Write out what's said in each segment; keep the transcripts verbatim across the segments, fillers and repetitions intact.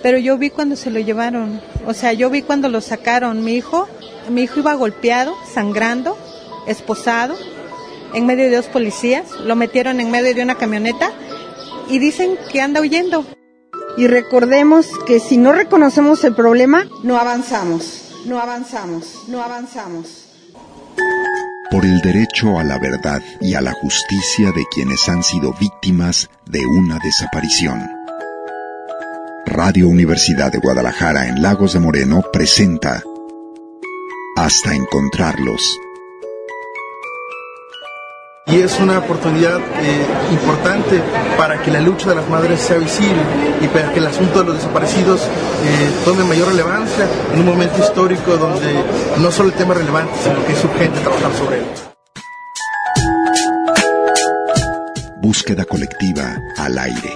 pero yo vi cuando se lo llevaron, o sea, yo vi cuando lo sacaron. Mi hijo, mi hijo iba golpeado, sangrando, esposado, en medio de dos policías, lo metieron en medio de una camioneta y dicen que anda huyendo. Y recordemos que si no reconocemos el problema, no avanzamos, no avanzamos, no avanzamos. Por el derecho a la verdad y a la justicia de quienes han sido víctimas de una desaparición. Radio Universidad de Guadalajara en Lagos de Moreno presenta Hasta Encontrarlos. Y es una oportunidad eh, importante para que la lucha de las madres sea visible y para que el asunto de los desaparecidos eh, tome mayor relevancia en un momento histórico donde no solo el tema es relevante, sino que es urgente trabajar sobre él. Búsqueda colectiva al aire.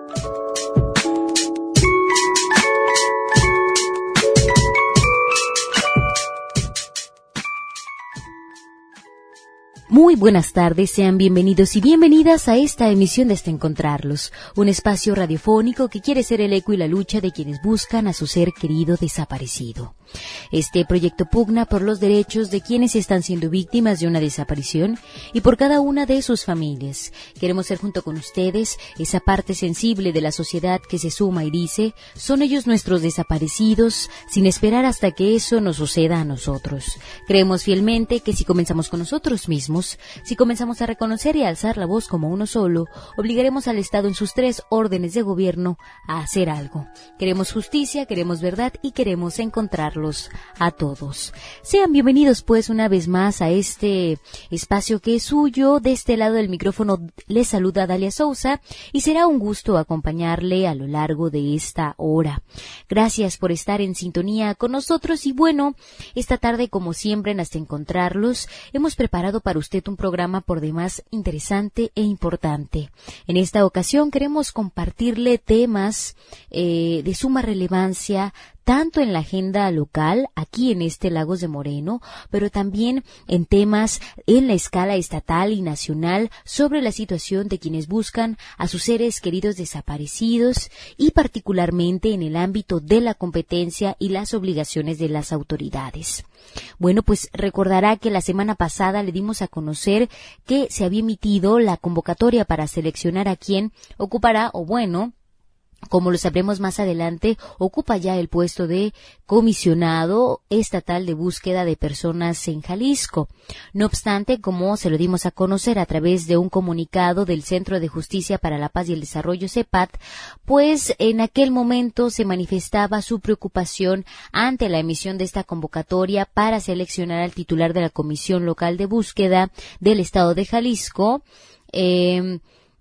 Muy buenas tardes, sean bienvenidos y bienvenidas a esta emisión de Hasta Encontrarlos, un espacio radiofónico que quiere ser el eco y la lucha de quienes buscan a su ser querido desaparecido. Este proyecto pugna por los derechos de quienes están siendo víctimas de una desaparición y por cada una de sus familias. Queremos ser junto con ustedes esa parte sensible de la sociedad que se suma y dice, son ellos nuestros desaparecidos, sin esperar hasta que eso nos suceda a nosotros. Creemos fielmente que si comenzamos con nosotros mismos, si comenzamos a reconocer y a alzar la voz como uno solo, obligaremos al Estado en sus tres órdenes de gobierno a hacer algo. Queremos justicia, queremos verdad y queremos encontrarlos a todos. Sean bienvenidos pues una vez más a este espacio que es suyo. De este lado del micrófono les saluda Dalia Sousa y será un gusto acompañarle a lo largo de esta hora. Gracias por estar en sintonía con nosotros y bueno, esta tarde como siempre en Hasta Encontrarlos hemos preparado para usted un programa por demás interesante e importante. En esta ocasión queremos compartirle temas eh, de suma relevancia tanto en la agenda local, aquí en este Lagos de Moreno, pero también en temas en la escala estatal y nacional sobre la situación de quienes buscan a sus seres queridos desaparecidos y particularmente en el ámbito de la competencia y las obligaciones de las autoridades. Bueno, pues recordará que la semana pasada le dimos a conocer que se había emitido la convocatoria para seleccionar a quien ocupará, o bueno, como lo sabremos más adelante, ocupa ya el puesto de comisionado estatal de búsqueda de personas en Jalisco. No obstante, como se lo dimos a conocer a través de un comunicado del Centro de Justicia para la Paz y el Desarrollo, CEPAD, pues en aquel momento se manifestaba su preocupación ante la emisión de esta convocatoria para seleccionar al titular de la Comisión Local de Búsqueda del Estado de Jalisco, eh,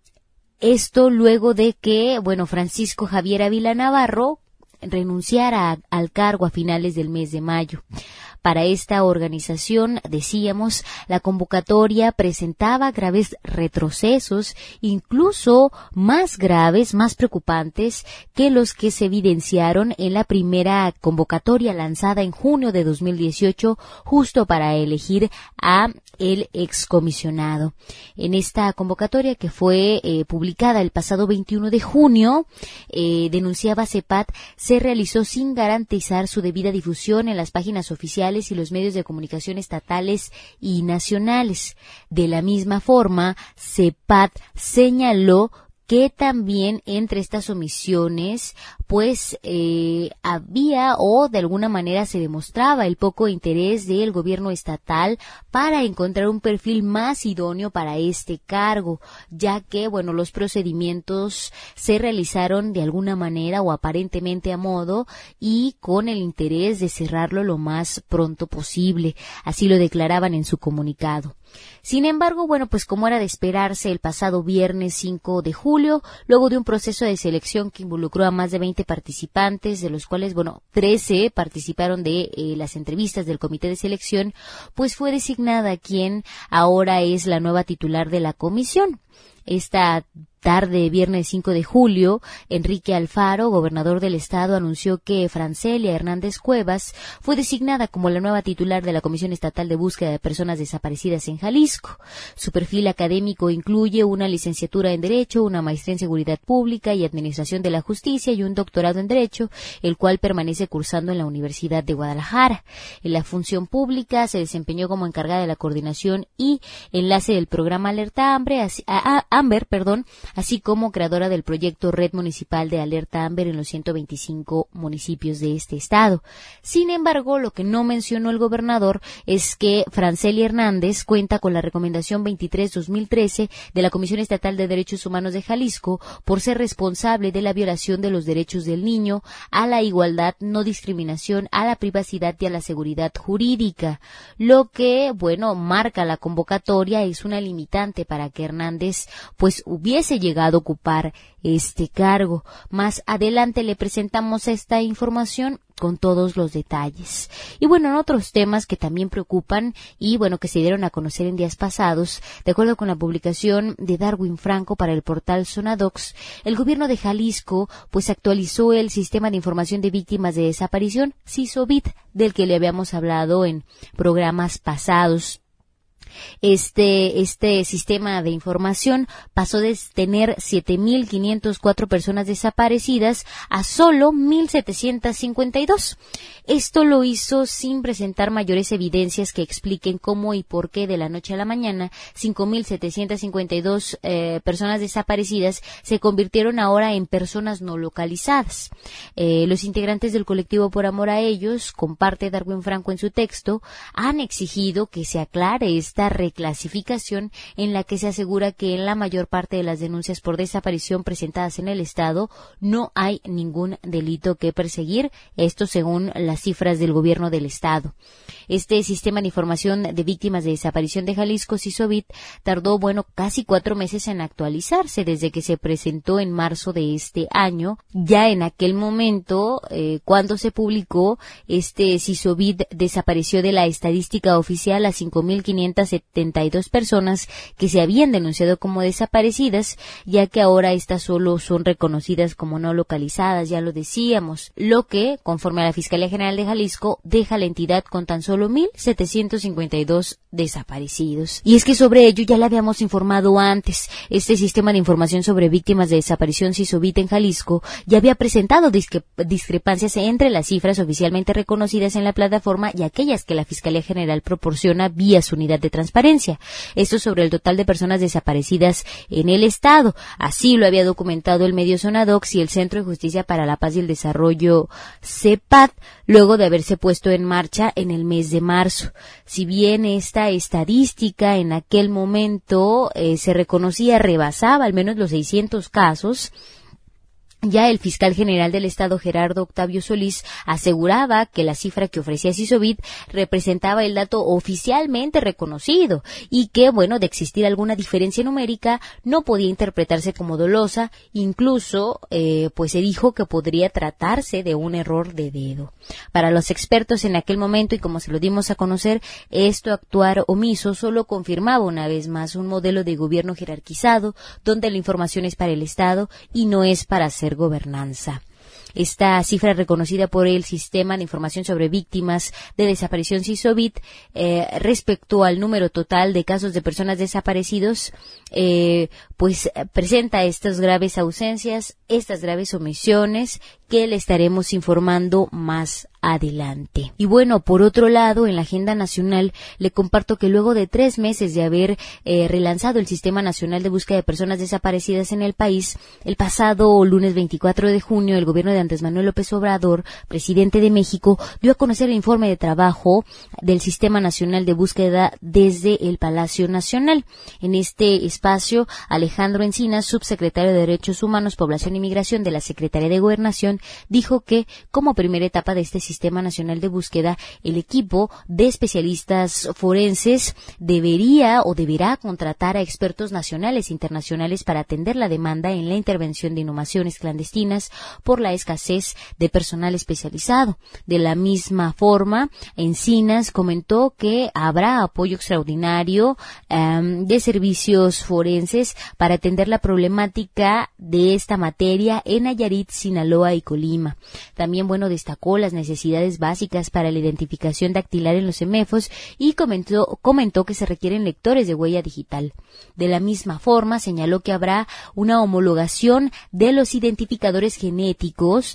Esto luego de que, bueno, Francisco Javier Ávila Navarro renunciara a, al cargo a finales del mes de mayo. Para esta organización, decíamos, la convocatoria presentaba graves retrocesos, incluso más graves, más preocupantes que los que se evidenciaron en la primera convocatoria lanzada en junio de dos mil dieciocho, justo para elegir a el excomisionado. En esta convocatoria que fue eh, publicada el pasado veintiuno de junio, eh, denunciaba CEPAD, se realizó sin garantizar su debida difusión en las páginas oficiales y los medios de comunicación estatales y nacionales. De la misma forma, CEPAD señaló que también entre estas omisiones, pues eh, había o de alguna manera se demostraba el poco interés del gobierno estatal para encontrar un perfil más idóneo para este cargo, ya que, bueno, los procedimientos se realizaron de alguna manera o aparentemente a modo y con el interés de cerrarlo lo más pronto posible. Así lo declaraban en su comunicado. Sin embargo, bueno, pues como era de esperarse, el pasado viernes cinco de julio, luego de un proceso de selección que involucró a más de veinte participantes, de los cuales, bueno, trece participaron de eh, las entrevistas del comité de selección, pues fue designada quien ahora es la nueva titular de la comisión. Esta tarde viernes cinco de julio, Enrique Alfaro, gobernador del estado, anunció que Francelia Hernández Cuevas fue designada como la nueva titular de la Comisión Estatal de Búsqueda de Personas Desaparecidas en Jalisco. Su perfil académico incluye una licenciatura en Derecho, una maestría en Seguridad Pública y Administración de la Justicia y un doctorado en Derecho, el cual permanece cursando en la Universidad de Guadalajara. En la función pública se desempeñó como encargada de la coordinación y enlace del programa Alerta Amber, así, a, a, Amber, perdón, así como creadora del proyecto Red Municipal de Alerta Amber en los ciento veinticinco municipios de este estado. Sin embargo, lo que no mencionó el gobernador es que Francelia Hernández cuenta con la recomendación veintitrés dos mil trece de la Comisión Estatal de Derechos Humanos de Jalisco por ser responsable de la violación de los derechos del niño, a la igualdad, no discriminación, a la privacidad y a la seguridad jurídica. Lo que, bueno, marca la convocatoria es una limitante para que Hernández pues hubiese llegado a ocupar este cargo. Más adelante le presentamos esta información con todos los detalles. Y bueno, en otros temas que también preocupan y bueno, que se dieron a conocer en días pasados, de acuerdo con la publicación de Darwin Franco para el portal Sonadox, el gobierno de Jalisco pues actualizó el Sistema de Información de Víctimas de Desaparición, SISOVID, del que le habíamos hablado en programas pasados. Este, este sistema de información pasó de tener siete mil quinientas cuatro personas desaparecidas a solo mil setecientas cincuenta y dos. Esto lo hizo sin presentar mayores evidencias que expliquen cómo y por qué de la noche a la mañana cinco mil setecientas cincuenta y dos eh, personas desaparecidas se convirtieron ahora en personas no localizadas. Eh, los integrantes del colectivo Por Amor a Ellos, comparte Darwin Franco en su texto, han exigido que se aclare esta reclasificación en la que se asegura que en la mayor parte de las denuncias por desaparición presentadas en el estado no hay ningún delito que perseguir, esto según las cifras del gobierno del estado. Este sistema de información de víctimas de desaparición de Jalisco, SISOVID, tardó, bueno, casi cuatro meses en actualizarse desde que se presentó en marzo de este año. Ya en aquel momento, eh, cuando se publicó, este SISOVID desapareció de la estadística oficial a cinco mil quinientas setenta y dos personas que se habían denunciado como desaparecidas, ya que ahora estas solo son reconocidas como no localizadas, ya lo decíamos, lo que, conforme a la Fiscalía General de Jalisco, deja a la entidad con tan solo mil setecientos cincuenta y dos desaparecidos. Y es que sobre ello ya le habíamos informado antes. Este sistema de información sobre víctimas de desaparición SISOVID en Jalisco ya había presentado discre- discrepancias entre las cifras oficialmente reconocidas en la plataforma y aquellas que la Fiscalía General proporciona vía su unidad de transparencia. Esto sobre el total de personas desaparecidas en el estado. Así lo había documentado el medio Sonadox y el Centro de Justicia para la Paz y el Desarrollo, CEPAD, luego de haberse puesto en marcha en el mes de marzo. Si bien esta estadística en aquel momento eh, se reconocía rebasaba al menos los seiscientos casos, ya el fiscal general del estado, Gerardo Octavio Solís, aseguraba que la cifra que ofrecía SISOVID representaba el dato oficialmente reconocido y que, bueno, de existir alguna diferencia numérica no podía interpretarse como dolosa, incluso eh, pues se dijo que podría tratarse de un error de dedo. Para los expertos en aquel momento, y como se lo dimos a conocer, esto actuar omiso solo confirmaba una vez más un modelo de gobierno jerarquizado, donde la información es para el Estado y no es para hacer gobernanza. Esta cifra reconocida por el Sistema de Información sobre Víctimas de Desaparición SISOVID eh, respecto al número total de casos de personas desaparecidos, eh, pues presenta estas graves ausencias, estas graves omisiones que le estaremos informando más adelante. Y bueno, por otro lado, en la agenda nacional le comparto que luego de tres meses de haber eh, relanzado el Sistema Nacional de Búsqueda de Personas Desaparecidas en el país, el pasado lunes veinticuatro de junio, el gobierno de Andrés Manuel López Obrador, presidente de México, dio a conocer el informe de trabajo del Sistema Nacional de Búsqueda desde el Palacio Nacional. En este espacio, Alejandro Encinas, subsecretario de Derechos Humanos, Población y Migración de la Secretaría de Gobernación, dijo que como primera etapa de este Sistema Nacional de Búsqueda, el equipo de especialistas forenses debería o deberá contratar a expertos nacionales e internacionales para atender la demanda en la intervención de inhumaciones clandestinas por la escasez de personal especializado. De la misma forma, Encinas comentó que habrá apoyo extraordinario um, de servicios forenses para atender la problemática de esta materia en Nayarit, Sinaloa y Colima. También, bueno, destacó las necesidades básicas para la identificación dactilar en los semefos y comentó, comentó que se requieren lectores de huella digital. De la misma forma, señaló que habrá una homologación de los identificadores genéticos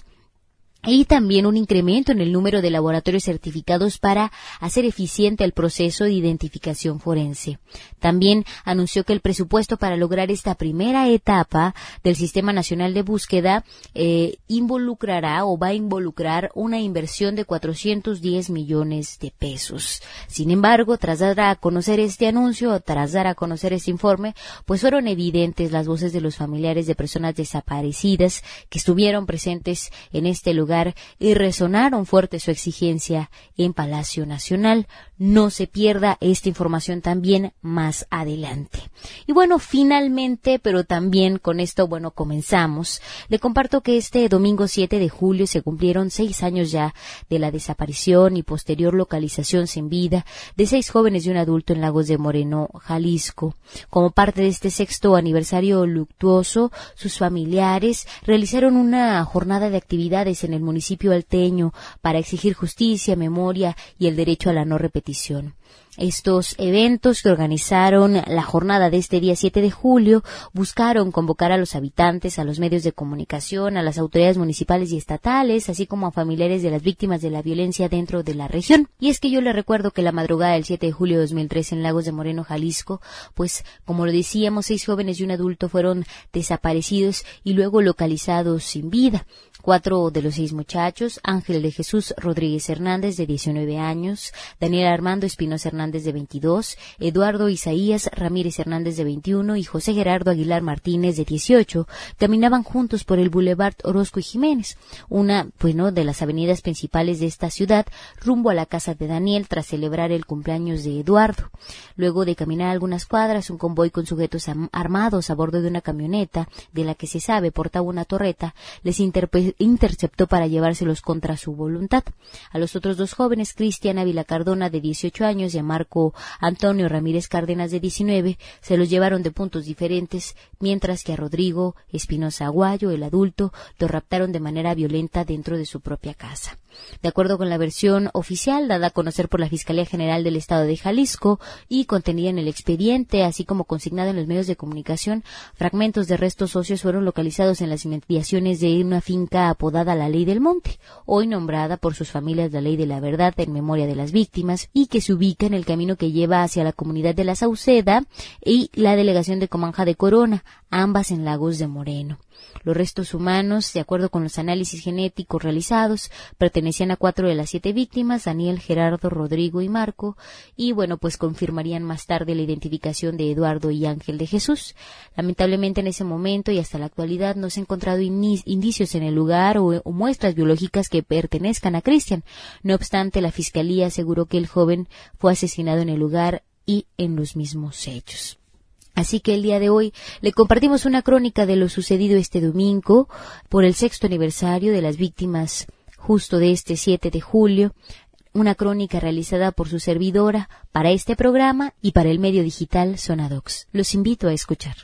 y también un incremento en el número de laboratorios certificados para hacer eficiente el proceso de identificación forense. También anunció que el presupuesto para lograr esta primera etapa del Sistema Nacional de Búsqueda eh, involucrará o va a involucrar una inversión de cuatrocientos diez millones de pesos. Sin embargo, tras dar a conocer este anuncio, tras dar a conocer este informe, pues fueron evidentes las voces de los familiares de personas desaparecidas que estuvieron presentes en este lugar y resonaron fuerte su exigencia en Palacio Nacional. No se pierda esta información también más adelante. Y bueno, finalmente, pero también con esto, bueno, comenzamos. Le comparto que este domingo siete de julio se cumplieron seis años ya de la desaparición y posterior localización sin vida de seis jóvenes y un adulto en Lagos de Moreno, Jalisco. Como parte de este sexto aniversario luctuoso, sus familiares realizaron una jornada de actividades en el municipio alteño para exigir justicia, memoria y el derecho a la no repetición. Estos eventos que organizaron la jornada de este día siete de julio buscaron convocar a los habitantes, a los medios de comunicación, a las autoridades municipales y estatales, así como a familiares de las víctimas de la violencia dentro de la región. Y es que yo les recuerdo que la madrugada del siete de julio de dos mil tres en Lagos de Moreno, Jalisco, pues como lo decíamos, seis jóvenes y un adulto fueron desaparecidos y luego localizados sin vida. Cuatro de los seis muchachos, Ángel de Jesús Rodríguez Hernández, de diecinueve años, Daniel Armando Espinosa Hernández, de veintidós, Eduardo Isaías Ramírez Hernández, de veintiuno, y José Gerardo Aguilar Martínez, de dieciocho, caminaban juntos por el Boulevard Orozco y Jiménez, una, bueno, de las avenidas principales de esta ciudad, rumbo a la casa de Daniel tras celebrar el cumpleaños de Eduardo. Luego de caminar algunas cuadras, un convoy con sujetos armados a bordo de una camioneta, de la que se sabe portaba una torreta, les interpretó interceptó para llevárselos contra su voluntad. A los otros dos jóvenes, Cristian Ávila Cardona, de dieciocho años, y a Marco Antonio Ramírez Cárdenas, de diecinueve, se los llevaron de puntos diferentes, mientras que a Rodrigo Espinosa Aguayo, el adulto, lo raptaron de manera violenta dentro de su propia casa. De acuerdo con la versión oficial dada a conocer por la Fiscalía General del Estado de Jalisco y contenida en el expediente, así como consignada en los medios de comunicación, fragmentos de restos óseos fueron localizados en las inmediaciones de una finca apodada La Ley del Monte, hoy nombrada por sus familias La Ley de la Verdad en memoria de las víctimas, y que se ubica en el camino que lleva hacia la comunidad de La Sauceda y la delegación de Comanja de Corona, ambas en Lagos de Moreno. Los restos humanos, de acuerdo con los análisis genéticos realizados, pertenecían a cuatro de las siete víctimas, Daniel, Gerardo, Rodrigo y Marco, y bueno, pues confirmarían más tarde la identificación de Eduardo y Ángel de Jesús. Lamentablemente en ese momento y hasta la actualidad no se han encontrado indicios en el lugar o, o muestras biológicas que pertenezcan a Cristian. No obstante, la Fiscalía aseguró que el joven fue asesinado en el lugar y en los mismos hechos. Así que el día de hoy le compartimos una crónica de lo sucedido este domingo por el sexto aniversario de las víctimas justo de este siete de julio, una crónica realizada por su servidora para este programa y para el medio digital Sonadox. Los invito a escuchar.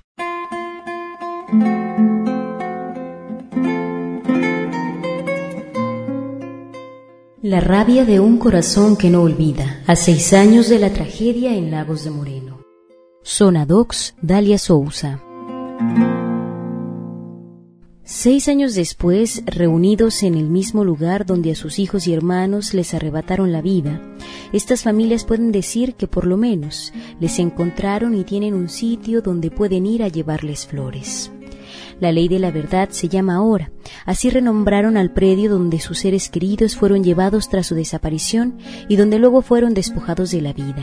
La rabia de un corazón que no olvida, a seis años de la tragedia en Lagos de Moreno. Sonadox, Dalia Sousa. Seis años después, reunidos en el mismo lugar donde a sus hijos y hermanos les arrebataron la vida, estas familias pueden decir que por lo menos les encontraron y tienen un sitio donde pueden ir a llevarles flores. La Ley de la Verdad se llama ahora. Así renombraron al predio donde sus seres queridos fueron llevados tras su desaparición y donde luego fueron despojados de la vida.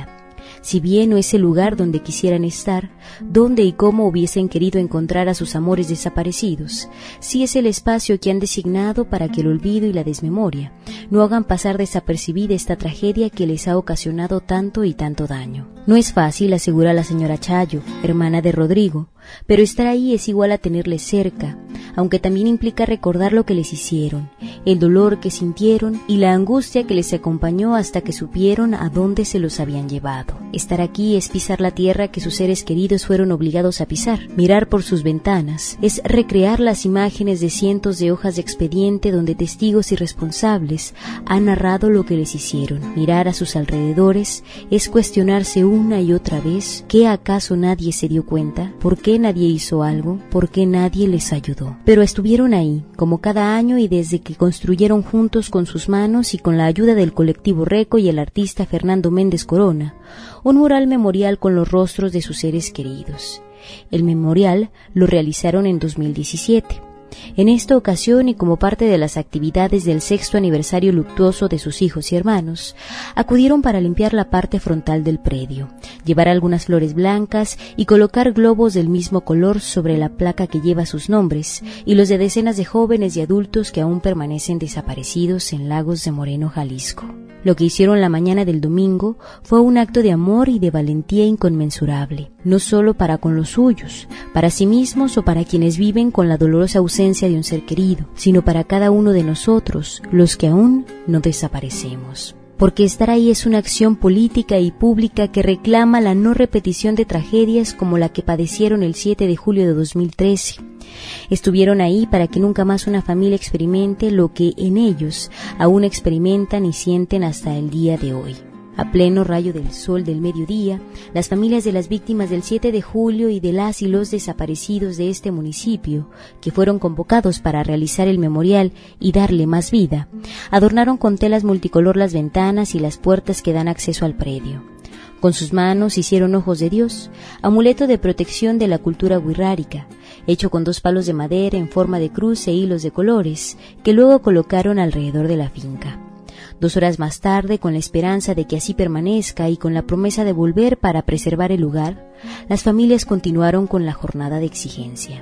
Si bien no es el lugar donde quisieran estar, donde y cómo hubiesen querido encontrar a sus amores desaparecidos, sí es el espacio que han designado para que el olvido y la desmemoria no hagan pasar desapercibida esta tragedia que les ha ocasionado tanto y tanto daño. No es fácil, asegura la señora Chayo, hermana de Rodrigo, pero estar ahí es igual a tenerles cerca, aunque también implica recordar lo que les hicieron, el dolor que sintieron y la angustia que les acompañó hasta que supieron a dónde se los habían llevado. Estar aquí es pisar la tierra que sus seres queridos fueron obligados a pisar. Mirar por sus ventanas es recrear las imágenes de cientos de hojas de expediente donde testigos irresponsables han narrado lo que les hicieron. Mirar a sus alrededores es cuestionarse una y otra vez ¿qué acaso nadie se dio cuenta? ¿Por qué nadie hizo algo? ¿Por qué nadie les ayudó? Pero estuvieron ahí, como cada año, y desde que construyeron juntos con sus manos y con la ayuda del colectivo Reco y el artista Fernando Méndez Corona, un mural memorial con los rostros de sus seres queridos. El memorial lo realizaron en dos mil diecisiete. En esta ocasión y como parte de las actividades del sexto aniversario luctuoso de sus hijos y hermanos, acudieron para limpiar la parte frontal del predio, llevar algunas flores blancas y colocar globos del mismo color sobre la placa que lleva sus nombres y los de decenas de jóvenes y adultos que aún permanecen desaparecidos en Lagos de Moreno, Jalisco. Lo que hicieron la mañana del domingo fue un acto de amor y de valentía inconmensurable, no solo para con los suyos, para sí mismos o para quienes viven con la dolorosa ausencia de un ser querido, sino para cada uno de nosotros, los que aún no desaparecemos. Porque estar ahí es una acción política y pública que reclama la no repetición de tragedias como la que padecieron el siete de julio de dos mil trece. Estuvieron ahí para que nunca más una familia experimente lo que en ellos aún experimentan y sienten hasta el día de hoy. A pleno rayo del sol del mediodía, las familias de las víctimas del siete de julio y de las y los desaparecidos de este municipio, que fueron convocados para realizar el memorial y darle más vida, adornaron con telas multicolor las ventanas y las puertas que dan acceso al predio. Con sus manos hicieron ojos de Dios, amuleto de protección de la cultura wixárika, hecho con dos palos de madera en forma de cruz e hilos de colores, que luego colocaron alrededor de la finca. Dos horas más tarde, con la esperanza de que así permanezca y con la promesa de volver para preservar el lugar, las familias continuaron con la jornada de exigencia.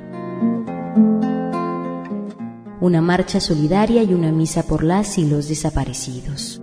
Una marcha solidaria y una misa por las y los desaparecidos.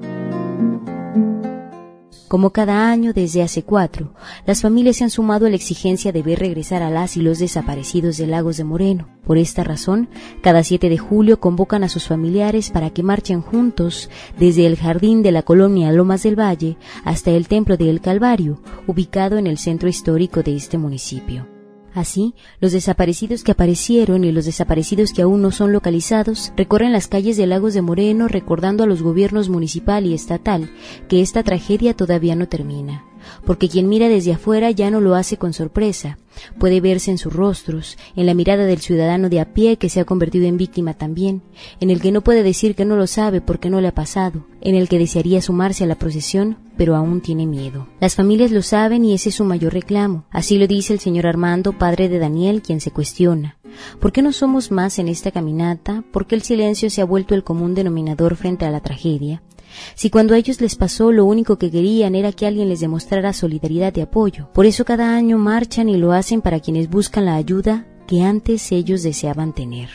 Como cada año desde hace cuatro, las familias se han sumado a la exigencia de ver regresar a las y los desaparecidos de Lagos de Moreno. Por esta razón, cada siete de julio convocan a sus familiares para que marchen juntos desde el jardín de la colonia Lomas del Valle hasta el Templo del Calvario, ubicado en el centro histórico de este municipio. Así, los desaparecidos que aparecieron y los desaparecidos que aún no son localizados recorren las calles de Lagos de Moreno recordando a los gobiernos municipal y estatal que esta tragedia todavía no termina, porque quien mira desde afuera ya no lo hace con sorpresa. Puede verse en sus rostros, en la mirada del ciudadano de a pie que se ha convertido en víctima también, en el que no puede decir que no lo sabe porque no le ha pasado, en el que desearía sumarse a la procesión, pero aún tiene miedo. Las familias lo saben y ese es su mayor reclamo. Así lo dice el señor Armando, padre de Daniel, quien se cuestiona: ¿por qué no somos más en esta caminata? ¿Por qué el silencio se ha vuelto el común denominador frente a la tragedia? Si cuando a ellos les pasó lo único que querían era que alguien les demostrara solidaridad y apoyo. Por eso cada año marchan y lo hacen para quienes buscan la ayuda que antes ellos deseaban tener.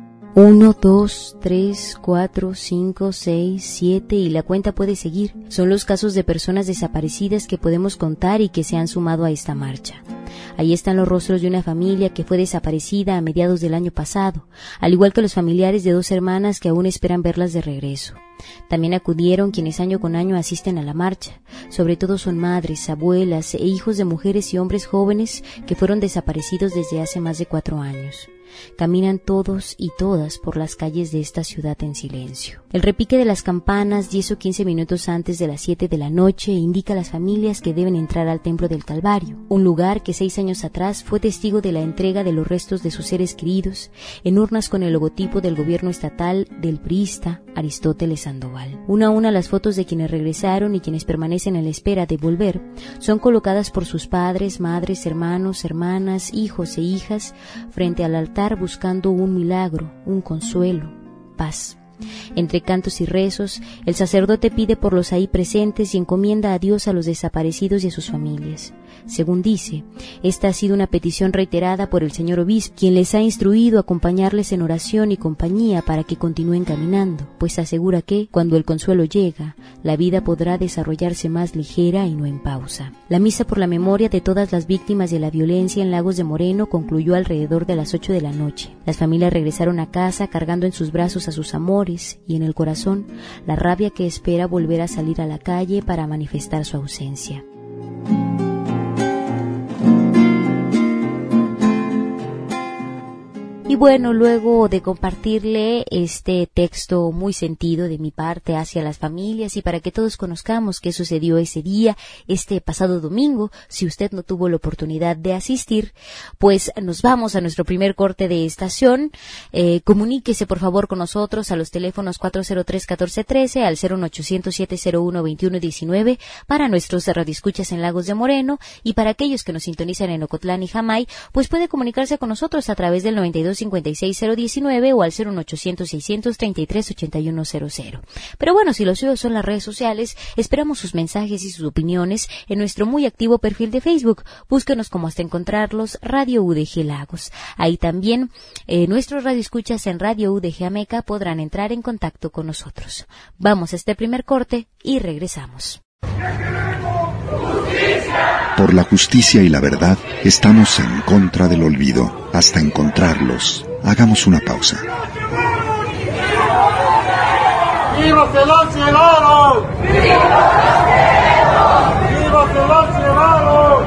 Uno, dos, tres, cuatro, cinco, seis, siete y la cuenta puede seguir. Son los casos de personas desaparecidas que podemos contar y que se han sumado a esta marcha. Ahí están los rostros de una familia que fue desaparecida a mediados del año pasado, al igual que los familiares de dos hermanas que aún esperan verlas de regreso. También acudieron quienes año con año asisten a la marcha. Sobre todo son madres, abuelas e hijos de mujeres y hombres jóvenes que fueron desaparecidos desde hace más de cuatro años. Caminan todos y todas por las calles de esta ciudad en silencio. El repique de las campanas diez o quince minutos antes de las siete de la noche indica a las familias que deben entrar al Templo del Calvario, un lugar que seis años atrás fue testigo de la entrega de los restos de sus seres queridos en urnas con el logotipo del gobierno estatal del priista Aristóteles Sandoval. Una a una las fotos de quienes regresaron y quienes permanecen en la espera de volver son colocadas por sus padres, madres, hermanos, hermanas, hijos e hijas frente al altar buscando un milagro, un consuelo, paz. Entre cantos y rezos, el sacerdote pide por los ahí presentes y encomienda a Dios a los desaparecidos y a sus familias. Según dice, esta ha sido una petición reiterada por el señor obispo, quien les ha instruido a acompañarles en oración y compañía para que continúen caminando, pues asegura que, cuando el consuelo llega, la vida podrá desarrollarse más ligera y no en pausa. La misa por la memoria de todas las víctimas de la violencia en Lagos de Moreno concluyó alrededor de las ocho de la noche. Las familias regresaron a casa cargando en sus brazos a sus amores y en el corazón la rabia que espera volver a salir a la calle para manifestar su ausencia. Y bueno, luego de compartirle este texto muy sentido de mi parte hacia las familias y para que todos conozcamos qué sucedió ese día, este pasado domingo, si usted no tuvo la oportunidad de asistir, pues nos vamos a nuestro primer corte de estación. Eh, comuníquese por favor con nosotros a los teléfonos cuatro cero tres, uno cuatro uno tres, al cero uno ochocientos, siete cero uno, veintiuno diecinueve para nuestros radioescuchas en Lagos de Moreno, y para aquellos que nos sintonizan en Ocotlán y Jamay, pues puede comunicarse con nosotros a través del noventa y dos cincuenta y seis cero diecinueve o al cero uno ochocientos, seiscientos treinta y tres, ochenta y uno cero cero. Pero bueno, si lo suyo son las redes sociales, esperamos sus mensajes y sus opiniones en nuestro muy activo perfil de Facebook. Búsquenos como Hasta Encontrarlos, Radio U D G Lagos. Ahí también eh, nuestros radioescuchas en Radio U D G Ameca podrán entrar en contacto con nosotros. Vamos a este primer corte y regresamos. Por la justicia y la verdad, estamos en contra del olvido. Hasta encontrarlos. Hagamos una pausa. ¡Viva que los llevaron! ¡Viva los queremos! ¡Viva que los llevaron!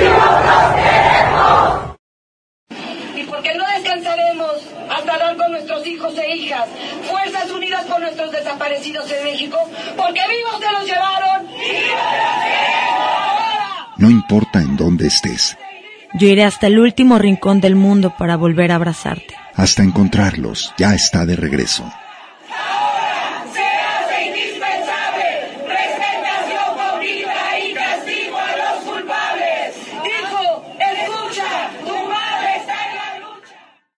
¡Viva los queremos! Y porque no descansaremos hasta dar con nuestros hijos e hijas, Fuerzas Unidas por nuestros desaparecidos en México, porque vivos se los llevaron. ¡Viva los queremos! No importa en dónde estés. Yo iré hasta el último rincón del mundo para volver a abrazarte. Hasta encontrarlos, ya está de regreso. Ahora se hace indispensable presentación pública y castigo a los culpables. Hijo, escucha, tu madre está en la lucha.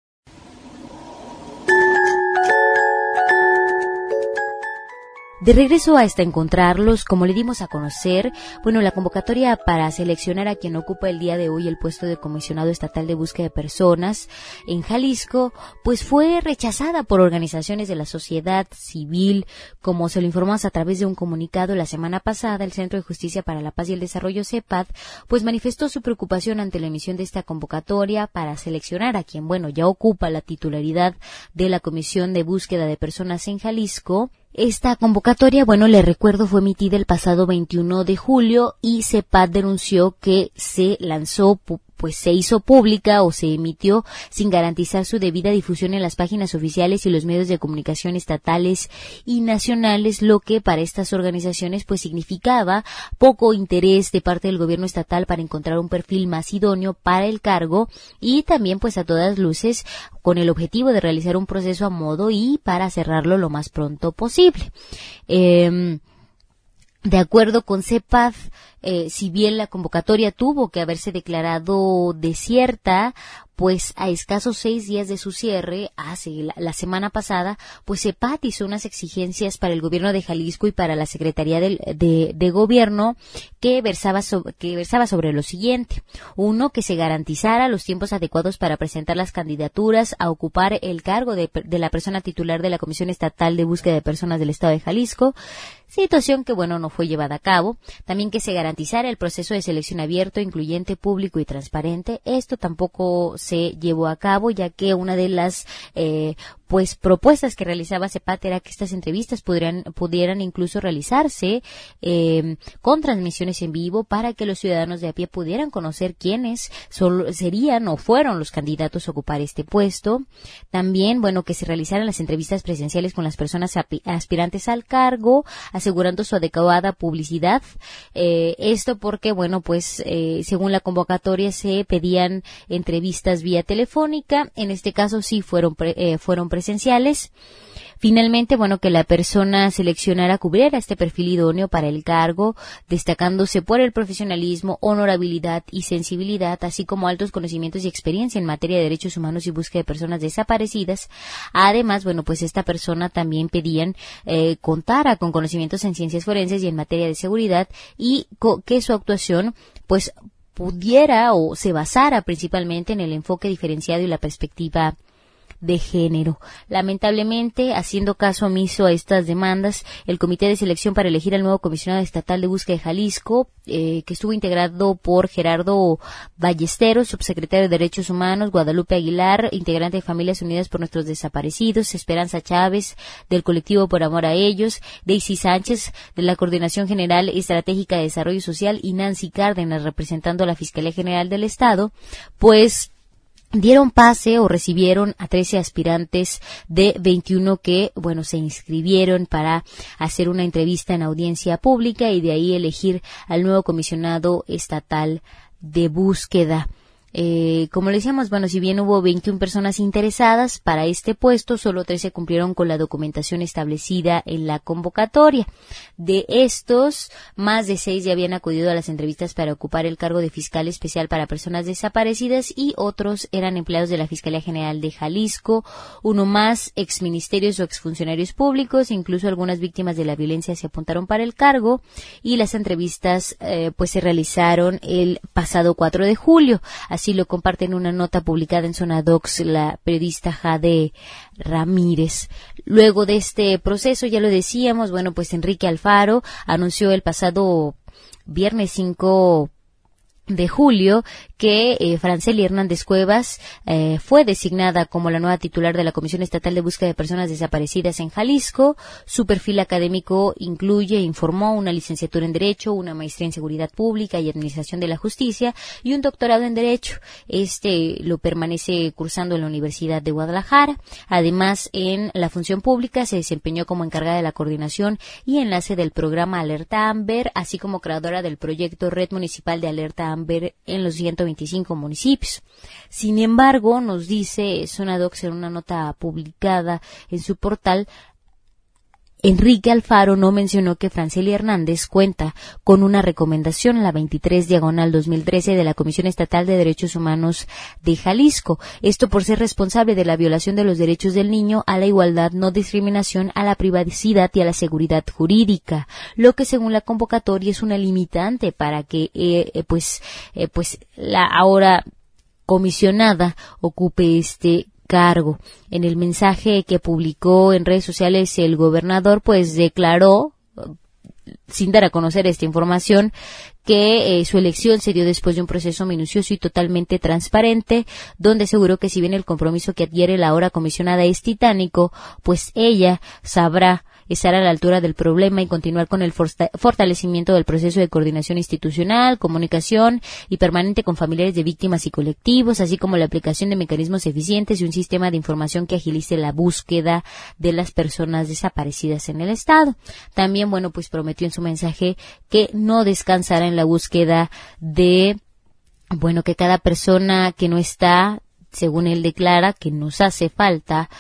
De regreso a Hasta Encontrarlos, como le dimos a conocer, bueno, la convocatoria para seleccionar a quien ocupa el día de hoy el puesto de comisionado estatal de búsqueda de personas en Jalisco, pues fue rechazada por organizaciones de la sociedad civil. Como se lo informamos a través de un comunicado la semana pasada, el Centro de Justicia para la Paz y el Desarrollo, CEPAD, pues manifestó su preocupación ante la emisión de esta convocatoria para seleccionar a quien, bueno, ya ocupa la titularidad de la Comisión de Búsqueda de Personas en Jalisco. Esta convocatoria, bueno, le recuerdo, fue emitida el pasado veintiuno de julio y CEPAD denunció que se lanzó, pues se hizo pública o se emitió sin garantizar su debida difusión en las páginas oficiales y los medios de comunicación estatales y nacionales, lo que para estas organizaciones pues significaba poco interés de parte del gobierno estatal para encontrar un perfil más idóneo para el cargo y también pues a todas luces con el objetivo de realizar un proceso a modo y para cerrarlo lo más pronto posible. Eh, De acuerdo con CEPAD, eh, si bien la convocatoria tuvo que haberse declarado desierta, pues a escasos seis días de su cierre, hace la, la semana pasada, pues CEPAD hizo unas exigencias para el gobierno de Jalisco y para la Secretaría de, de, de Gobierno que versaba, sobre, que versaba sobre lo siguiente. Uno, que se garantizara los tiempos adecuados para presentar las candidaturas a ocupar el cargo de, de la persona titular de la Comisión Estatal de Búsqueda de Personas del Estado de Jalisco, situación que, bueno, no fue llevada a cabo. También que se garantizara el proceso de selección abierto, incluyente, público y transparente. Esto tampoco se llevó a cabo, ya que una de las eh, pues propuestas que realizaba CEPAD era que estas entrevistas pudieran, pudieran incluso realizarse eh, con transmisiones en vivo para que los ciudadanos de a pie pudieran conocer quiénes son, serían o fueron los candidatos a ocupar este puesto. También, bueno, que se realizaran las entrevistas presenciales con las personas aspirantes al cargo, asegurando su adecuada publicidad. Eh, esto porque, bueno, pues eh, según la convocatoria se pedían entrevistas vía telefónica. En este caso sí fueron pre, eh, fueron presenciales presenciales. Finalmente, bueno, que la persona seleccionara cubriera este perfil idóneo para el cargo, destacándose por el profesionalismo, honorabilidad y sensibilidad, así como altos conocimientos y experiencia en materia de derechos humanos y búsqueda de personas desaparecidas. Además, bueno, pues esta persona también pedían eh, contara con conocimientos en ciencias forenses y en materia de seguridad y co- que su actuación, pues, pudiera o se basara principalmente en el enfoque diferenciado y la perspectiva de género. Lamentablemente, haciendo caso omiso a estas demandas, el Comité de Selección para elegir al nuevo Comisionado Estatal de Búsqueda de Jalisco, eh, que estuvo integrado por Gerardo Ballesteros, subsecretario de Derechos Humanos, Guadalupe Aguilar, integrante de Familias Unidas por Nuestros Desaparecidos, Esperanza Chávez, del colectivo Por Amor a Ellos, Daisy Sánchez, de la Coordinación General Estratégica de Desarrollo Social, y Nancy Cárdenas, representando a la Fiscalía General del Estado, pues dieron pase o recibieron a trece aspirantes de veintiuno que, bueno, se inscribieron para hacer una entrevista en audiencia pública y de ahí elegir al nuevo comisionado estatal de búsqueda. Eh, como le decíamos, bueno, si bien hubo veintiuna personas interesadas para este puesto, solo trece cumplieron con la documentación establecida en la convocatoria. De estos, más de seis ya habían acudido a las entrevistas para ocupar el cargo de fiscal especial para personas desaparecidas y otros eran empleados de la Fiscalía General de Jalisco, uno más exministerios o exfuncionarios públicos, incluso algunas víctimas de la violencia se apuntaron para el cargo y las entrevistas eh, pues se realizaron el pasado cuatro de julio. Así lo comparte en una nota publicada en Zona Docs la periodista Jade Ramírez. Luego de este proceso, ya lo decíamos, bueno, pues Enrique Alfaro anunció el pasado viernes cinco de julio que eh, Francely Hernández Cuevas eh, fue designada como la nueva titular de la Comisión Estatal de Búsqueda de Personas Desaparecidas en Jalisco. Su perfil académico incluye, informó, una licenciatura en Derecho, una maestría en Seguridad Pública y Administración de la Justicia y un doctorado en Derecho. Este lo permanece cursando en la Universidad de Guadalajara. Además, en la función pública se desempeñó como encargada de la coordinación y enlace del programa Alerta Amber, así como creadora del proyecto Red Municipal de Alerta Amber en los ciento veinticinco municipios. Sin embargo, nos dice Zona Docs en una nota publicada en su portal, Enrique Alfaro no mencionó que Francely Hernández cuenta con una recomendación, la veintitrés diagonal dos mil trece de la Comisión Estatal de Derechos Humanos de Jalisco. Esto por ser responsable de la violación de los derechos del niño, a la igualdad, no discriminación, a la privacidad y a la seguridad jurídica, lo que según la convocatoria es una limitante para que eh, pues eh, pues la ahora comisionada ocupe este cargo. En el mensaje que publicó en redes sociales el gobernador, pues declaró, sin dar a conocer esta información, que eh, su elección se dio después de un proceso minucioso y totalmente transparente, donde aseguró que si bien el compromiso que adquiere la ahora comisionada es titánico, pues ella sabrá estar a la altura del problema y continuar con el fortalecimiento del proceso de coordinación institucional, comunicación y permanente con familiares de víctimas y colectivos, así como la aplicación de mecanismos eficientes y un sistema de información que agilice la búsqueda de las personas desaparecidas en el Estado. También, bueno, pues prometió en su mensaje que no descansará en la búsqueda de, bueno, que cada persona que no está, según él declara, que nos hace falta,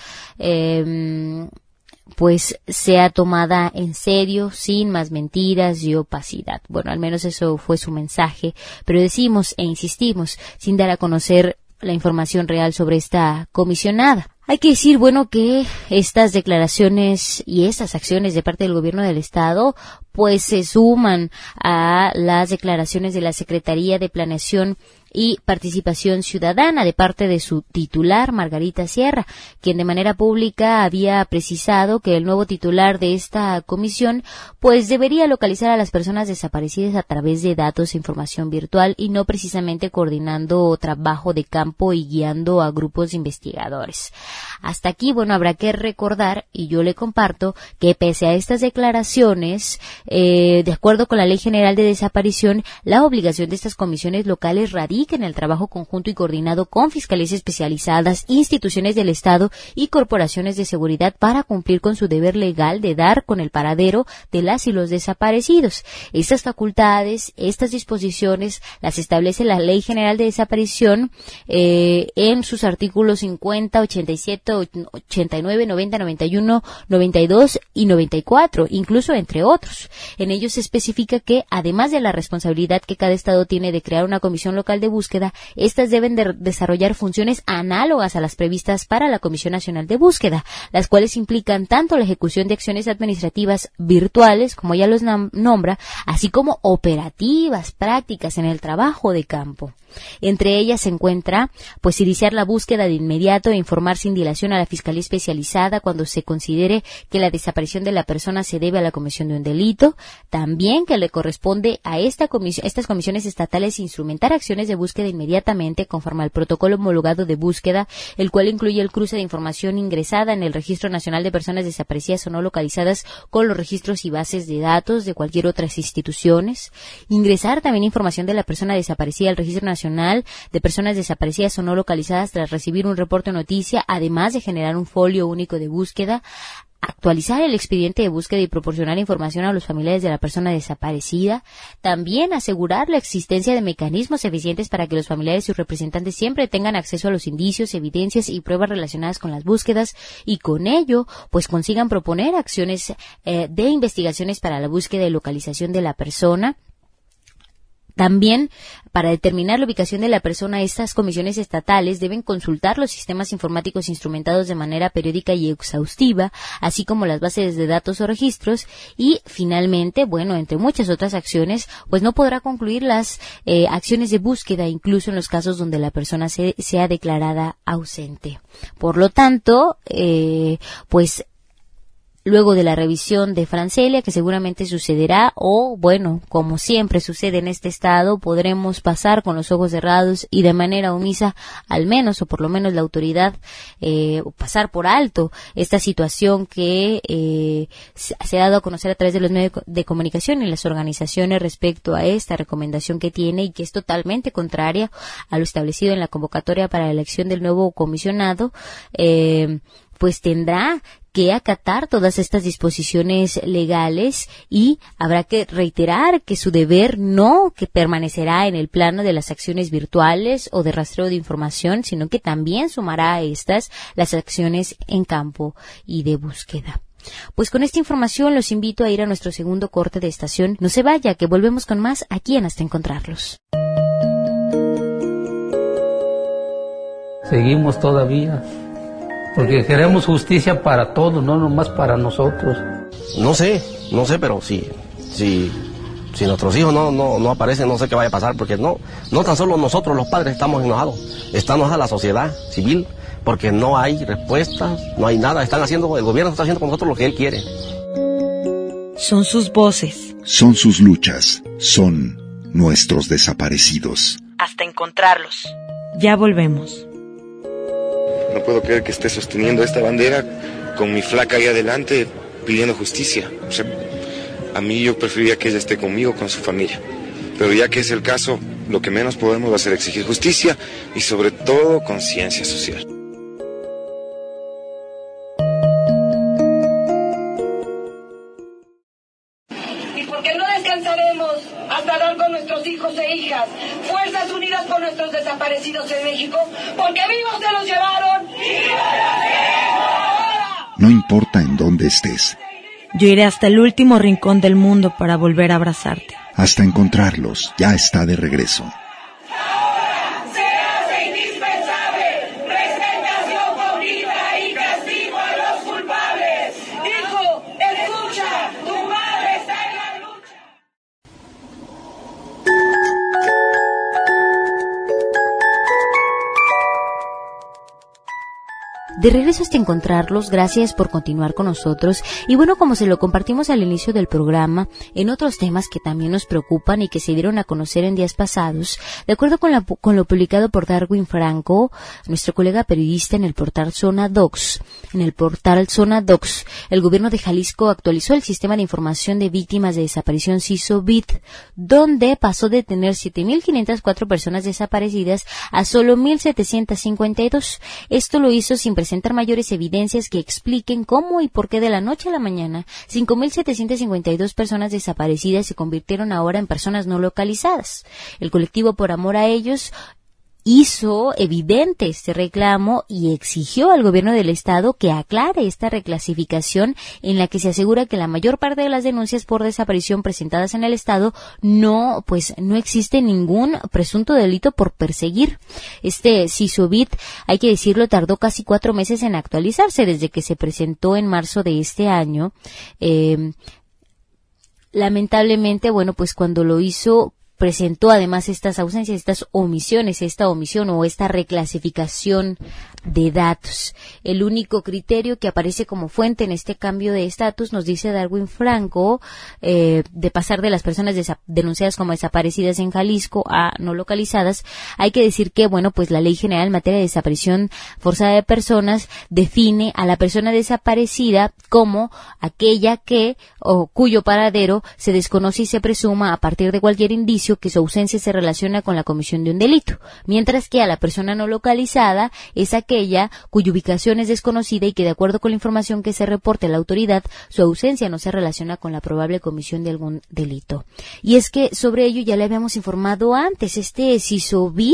eh, pues sea tomada en serio, sin más mentiras y opacidad. Bueno, al menos eso fue su mensaje, pero decimos e insistimos, sin dar a conocer la información real sobre esta comisionada. Hay que decir, bueno, que estas declaraciones y estas acciones de parte del gobierno del Estado, pues se suman a las declaraciones de la Secretaría de Planeación y Participación Ciudadana de parte de su titular, Margarita Sierra, quien de manera pública había precisado que el nuevo titular de esta comisión pues debería localizar a las personas desaparecidas a través de datos e información virtual y no precisamente coordinando trabajo de campo y guiando a grupos de investigadores. Hasta aquí, bueno, habrá que recordar, y yo le comparto, que pese a estas declaraciones, eh, de acuerdo con la Ley General de Desaparición, la obligación de estas comisiones locales radica dediquen al trabajo conjunto y coordinado con fiscalías especializadas, instituciones del Estado y corporaciones de seguridad para cumplir con su deber legal de dar con el paradero de las y los desaparecidos. Estas facultades, estas disposiciones las establece la Ley General de Desaparición eh, en sus artículos cincuenta, ochenta y siete, ochenta y nueve, noventa, noventa y uno, noventa y dos y noventa y cuatro, incluso entre otros. En ellos se especifica que, además de la responsabilidad que cada Estado tiene de crear una comisión local de búsqueda, estas deben de desarrollar funciones análogas a las previstas para la Comisión Nacional de Búsqueda, las cuales implican tanto la ejecución de acciones administrativas virtuales, como ya los nombra, así como operativas, prácticas en el trabajo de campo. Entre ellas se encuentra, pues, iniciar la búsqueda de inmediato e informar sin dilación a la Fiscalía Especializada cuando se considere que la desaparición de la persona se debe a la comisión de un delito. También que le corresponde a esta comisión, estas comisiones estatales instrumentar acciones de búsqueda inmediatamente conforme al protocolo homologado de búsqueda, el cual incluye el cruce de información ingresada en el Registro Nacional de Personas Desaparecidas o No Localizadas con los registros y bases de datos de cualquier otras instituciones. Ingresar también información de la persona desaparecida al Registro Nacional de Personas Desaparecidas o No Localizadas tras recibir un reporte o noticia, además de generar un folio único de búsqueda. Actualizar el expediente de búsqueda y proporcionar información a los familiares de la persona desaparecida. También asegurar la existencia de mecanismos eficientes para que los familiares y sus representantes siempre tengan acceso a los indicios, evidencias y pruebas relacionadas con las búsquedas y con ello pues consigan proponer acciones eh, de investigaciones para la búsqueda y localización de la persona. También, para determinar la ubicación de la persona, estas comisiones estatales deben consultar los sistemas informáticos instrumentados de manera periódica y exhaustiva, así como las bases de datos o registros, y finalmente, bueno, entre muchas otras acciones, pues no podrá concluir las eh, acciones de búsqueda, incluso en los casos donde la persona se, sea declarada ausente. Por lo tanto, eh, pues luego de la revisión de Francelia, que seguramente sucederá, o bueno, como siempre sucede en este estado, podremos pasar con los ojos cerrados y de manera omisa, al menos, o por lo menos la autoridad, eh, pasar por alto esta situación que eh, se ha dado a conocer a través de los medios de comunicación y las organizaciones respecto a esta recomendación que tiene y que es totalmente contraria a lo establecido en la convocatoria para la elección del nuevo comisionado. eh, pues tendrá que acatar todas estas disposiciones legales y habrá que reiterar que su deber no que permanecerá en el plano de las acciones virtuales o de rastreo de información, sino que también sumará a estas las acciones en campo y de búsqueda. Pues con esta información los invito a ir a nuestro segundo corte de estación. No se vaya, que volvemos con más aquí en Hasta Encontrarlos. Seguimos todavía, porque queremos justicia para todos, no nomás para nosotros. No sé, no sé, pero si, si, si nuestros hijos no, no, no aparecen, no sé qué vaya a pasar, porque no, no tan solo nosotros los padres estamos enojados, está enojada la sociedad civil, porque no hay respuestas, no hay nada, están haciendo, el gobierno está haciendo con nosotros lo que él quiere. Son sus voces. Son sus luchas, son nuestros desaparecidos. Hasta encontrarlos. Ya volvemos. No puedo creer que esté sosteniendo esta bandera con mi flaca ahí adelante pidiendo justicia. O sea, a mí yo preferiría que ella esté conmigo, con su familia. Pero ya que es el caso, lo que menos podemos hacer es exigir justicia y sobre todo conciencia social. Y porque no descansaremos hasta dar con nuestros hijos e hijas, Fuerzas Unidas por nuestros desaparecidos en México, porque vivos se los llevaron. No importa en dónde estés. Yo iré hasta el último rincón del mundo para volver a abrazarte. Hasta Encontrarlos ya está de regreso. De regreso hasta encontrarlos, gracias por continuar con nosotros. Y bueno, como se lo compartimos al inicio del programa, en otros temas que también nos preocupan y que se dieron a conocer en días pasados, de acuerdo con, la, con lo publicado por Darwin Franco, nuestro colega periodista en el portal Zona Docs, en el portal Zona Docs, el gobierno de Jalisco actualizó el sistema de información de víctimas de desaparición CISO-BID, donde pasó de tener siete mil quinientas cuatro personas desaparecidas a solo mil setecientos cincuenta y dos. Esto lo hizo sin presentar mayores evidencias que expliquen cómo y por qué de la noche a la mañana cinco mil setecientas cincuenta y dos personas desaparecidas se convirtieron ahora en personas no localizadas. El colectivo Por Amor a Ellos hizo evidente este reclamo y exigió al gobierno del estado que aclare esta reclasificación en la que se asegura que la mayor parte de las denuncias por desaparición presentadas en el estado no, pues no existe ningún presunto delito por perseguir. Este CISO-BID, hay que decirlo, tardó casi cuatro meses en actualizarse desde que se presentó en marzo de este año. Eh, lamentablemente, bueno, pues cuando lo hizo, presentó además estas ausencias, estas omisiones, esta omisión o esta reclasificación de datos. El único criterio que aparece como fuente en este cambio de estatus, nos dice Darwin Franco, eh, de pasar de las personas denunciadas como desaparecidas en Jalisco a no localizadas, hay que decir que, bueno, pues la Ley General en materia de desaparición forzada de personas define a la persona desaparecida como aquella que o cuyo paradero se desconoce y se presuma a partir de cualquier indicio que su ausencia se relaciona con la comisión de un delito, mientras que a la persona no localizada es aquella cuya ubicación es desconocida y que, de acuerdo con la información que se reporte a la autoridad, su ausencia no se relaciona con la probable comisión de algún delito. Y es que sobre ello ya le habíamos informado antes. Este CISO-BID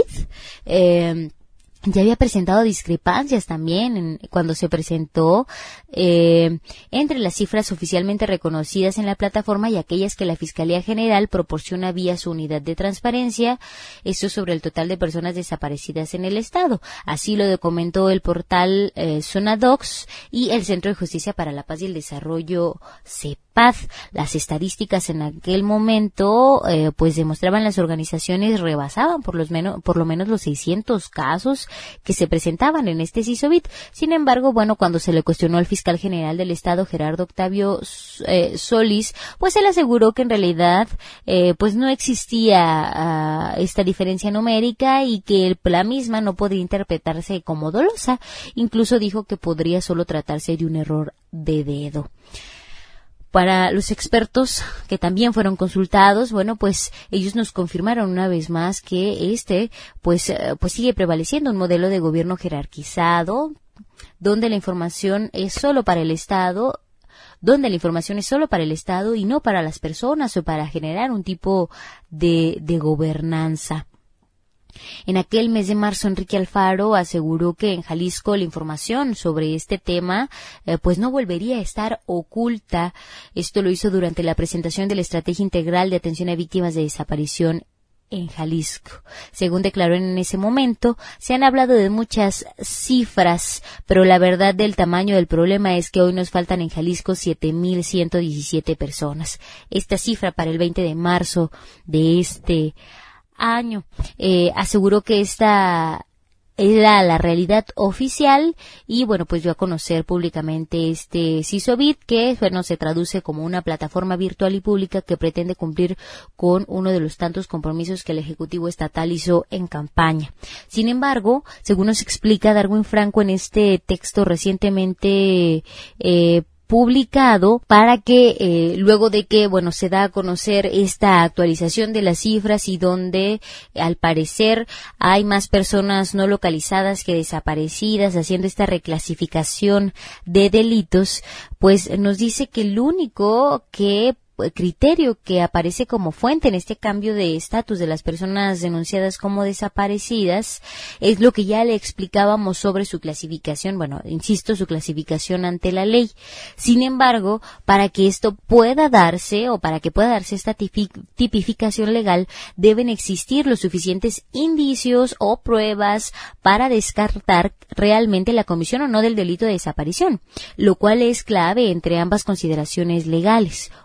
eh, ya había presentado discrepancias también en, cuando se presentó eh, entre las cifras oficialmente reconocidas en la plataforma y aquellas que la Fiscalía General proporciona vía su unidad de transparencia, esto sobre el total de personas desaparecidas en el estado. Así lo documentó el portal eh, Zona Docs y el Centro de Justicia para la Paz y el Desarrollo, C E P A D. Las estadísticas en aquel momento eh, pues demostraban las organizaciones rebasaban por, los menos, por lo menos los seiscientos casos que se presentaban en este CISO-BID. Sin embargo, bueno, cuando se le cuestionó al fiscal general del estado, Gerardo Octavio eh, Solís, pues él aseguró que en realidad eh, pues no existía uh, esta diferencia numérica y que el, la misma no podría interpretarse como dolosa. Incluso dijo que podría solo tratarse de un error de dedo. Para los expertos que también fueron consultados, bueno, pues ellos nos confirmaron una vez más que este, pues, pues sigue prevaleciendo un modelo de gobierno jerarquizado, donde la información es solo para el Estado, donde la información es solo para el Estado y no para las personas o para generar un tipo de, de gobernanza. En aquel mes de marzo, Enrique Alfaro aseguró que en Jalisco la información sobre este tema eh, pues no volvería a estar oculta. Esto lo hizo durante la presentación de la Estrategia Integral de Atención a Víctimas de Desaparición en Jalisco. Según declaró en ese momento, se han hablado de muchas cifras, pero la verdad del tamaño del problema es que hoy nos faltan en Jalisco siete mil ciento diecisiete personas. Esta cifra para el veinte de marzo de este año. Eh, aseguró que esta era la realidad oficial y bueno, pues dio a conocer públicamente este CISO-BID, que bueno, se traduce como una plataforma virtual y pública que pretende cumplir con uno de los tantos compromisos que el Ejecutivo Estatal hizo en campaña. Sin embargo, según nos explica Darwin Franco en este texto recientemente eh, publicado, para que eh, luego de que bueno se da a conocer esta actualización de las cifras y donde al parecer hay más personas no localizadas que desaparecidas, haciendo esta reclasificación de delitos, pues nos dice que el único que criterio que aparece como fuente en este cambio de estatus de las personas denunciadas como desaparecidas es lo que ya le explicábamos sobre su clasificación, bueno, insisto, su clasificación ante la ley. Sin embargo, para que esto pueda darse o para que pueda darse esta tipificación legal, deben existir los suficientes indicios o pruebas para descartar realmente la comisión o no del delito de desaparición, lo cual es clave entre ambas consideraciones legales.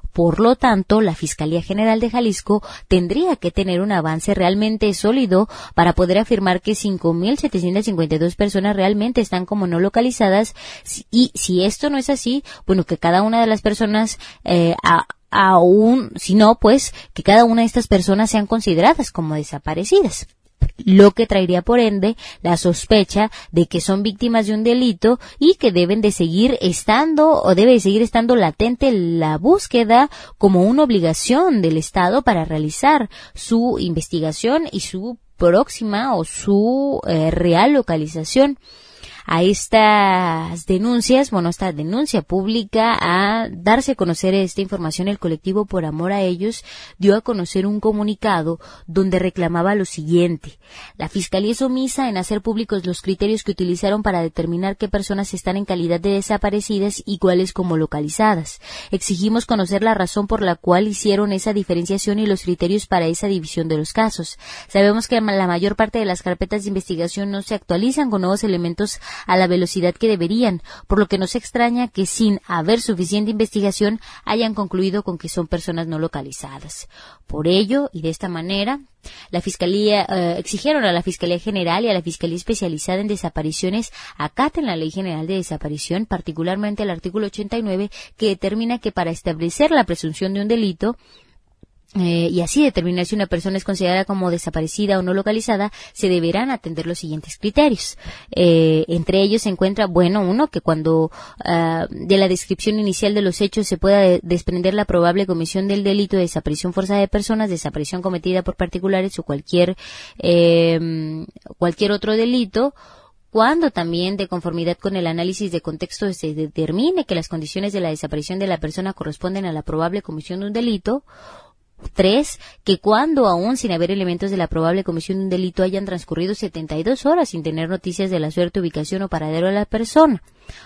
Por lo tanto, la Fiscalía General de Jalisco tendría que tener un avance realmente sólido para poder afirmar que cinco mil setecientas cincuenta y dos personas realmente están como no localizadas, y si esto no es así, bueno, que cada una de las personas eh, a, aún, si no, pues que cada una de estas personas sean consideradas como desaparecidas, lo que traería por ende la sospecha de que son víctimas de un delito y que deben de seguir estando o debe de seguir estando latente la búsqueda como una obligación del Estado para realizar su investigación y su próxima o su eh, real localización. A estas denuncias, bueno, esta denuncia pública, a darse a conocer esta información, el colectivo Por Amor a Ellos dio a conocer un comunicado donde reclamaba lo siguiente: la Fiscalía es omisa en hacer públicos los criterios que utilizaron para determinar qué personas están en calidad de desaparecidas y cuáles como localizadas. Exigimos conocer la razón por la cual hicieron esa diferenciación y los criterios para esa división de los casos. Sabemos que la mayor parte de las carpetas de investigación no se actualizan con nuevos elementos a la velocidad que deberían, por lo que nos extraña que sin haber suficiente investigación hayan concluido con que son personas no localizadas. Por ello, y de esta manera, la Fiscalía eh, exigieron a la Fiscalía General y a la Fiscalía Especializada en Desapariciones acaten la Ley General de Desaparición, particularmente el artículo ochenta y nueve, que determina que para establecer la presunción de un delito Eh, y así determinar si una persona es considerada como desaparecida o no localizada, se deberán atender los siguientes criterios. Eh, entre ellos se encuentra, bueno, uno, que cuando uh, de la descripción inicial de los hechos se pueda de- desprender la probable comisión del delito de desaparición forzada de personas, desaparición cometida por particulares o cualquier eh, cualquier otro delito, cuando también, de conformidad con el análisis de contexto, se determine que las condiciones de la desaparición de la persona corresponden a la probable comisión de un delito. Tres, que cuando, aún sin haber elementos de la probable comisión de un delito, hayan transcurrido setenta y dos horas sin tener noticias de la suerte, ubicación o paradero de la persona.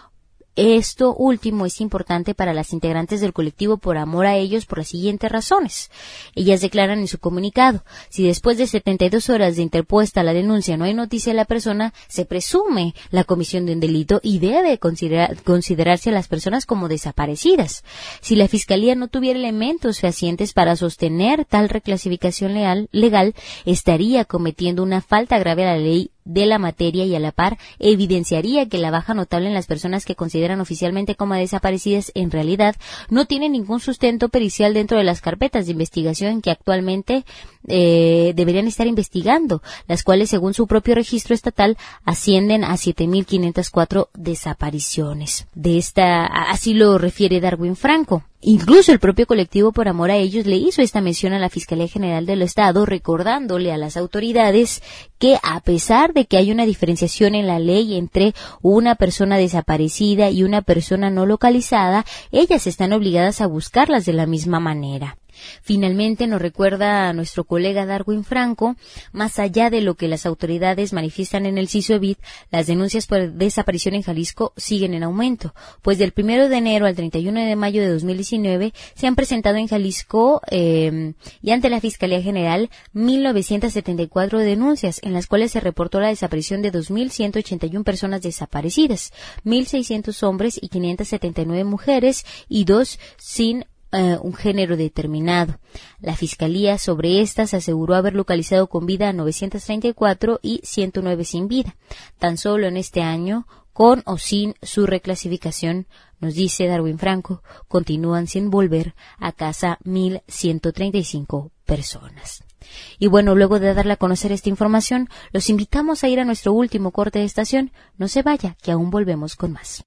Esto último es importante para las integrantes del colectivo Por Amor a Ellos por las siguientes razones. Ellas declaran en su comunicado: si después de setenta y dos horas de interpuesta la denuncia no hay noticia de la persona, se presume la comisión de un delito y debe considerar, considerarse a las personas como desaparecidas. Si la Fiscalía no tuviera elementos fehacientes para sostener tal reclasificación leal, legal, estaría cometiendo una falta grave a la ley de la materia y a la par evidenciaría que la baja notable en las personas que consideran oficialmente como desaparecidas en realidad no tiene ningún sustento pericial dentro de las carpetas de investigación que actualmente eh, deberían estar investigando, las cuales según su propio registro estatal ascienden a siete mil quinientas cuatro desapariciones. De esta, así lo refiere Darwin Franco. Incluso el propio colectivo Por Amor a Ellos le hizo esta mención a la Fiscalía General del Estado, recordándole a las autoridades que, a pesar de que hay una diferenciación en la ley entre una persona desaparecida y una persona no localizada, ellas están obligadas a buscarlas de la misma manera. Finalmente, nos recuerda a nuestro colega Darwin Franco, más allá de lo que las autoridades manifiestan en el CISOBID, las denuncias por desaparición en Jalisco siguen en aumento, pues del primero de enero al treinta y uno de mayo de dos mil diecinueve se han presentado en Jalisco eh, y ante la Fiscalía General mil novecientas setenta y cuatro denuncias, en las cuales se reportó la desaparición de dos mil ciento ochenta y una personas desaparecidas, mil seiscientos hombres y quinientas setenta y nueve mujeres y dos sin Uh, un género determinado. La Fiscalía sobre estas aseguró haber localizado con vida a novecientos treinta y cuatro y ciento nueve sin vida. Tan solo en este año, con o sin su reclasificación, nos dice Darwin Franco, continúan sin volver a casa mil ciento treinta y cinco personas. Y bueno, luego de darle a conocer esta información, los invitamos a ir a nuestro último corte de estación. No se vaya, que aún volvemos con más.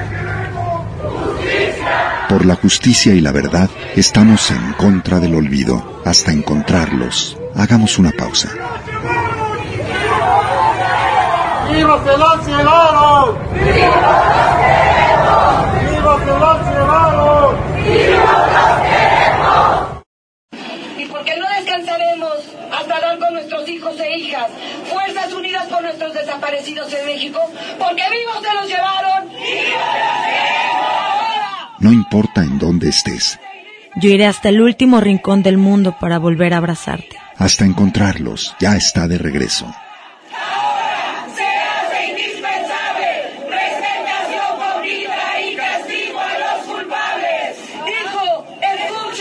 Por la justicia y la verdad, estamos en contra del olvido. Hasta encontrarlos, hagamos una pausa. ¡Viva que la cielaron! ¡Viva las queremos! ¡Viva que la cielaron! ¡Viva las queremos! ¿Y por qué no descansaremos hasta dar con nuestros hijos e hijas? Fuerzas Unidas por nuestros desaparecidos en México, porque vivos se los llevaron. ¡Viva las queremos! No importa en dónde estés. Yo iré hasta el último rincón del mundo para volver a abrazarte. Hasta encontrarlos, ya está de regreso. Ahora se hace indispensable presentación con vida y castigo a los culpables. Hijo, escucha.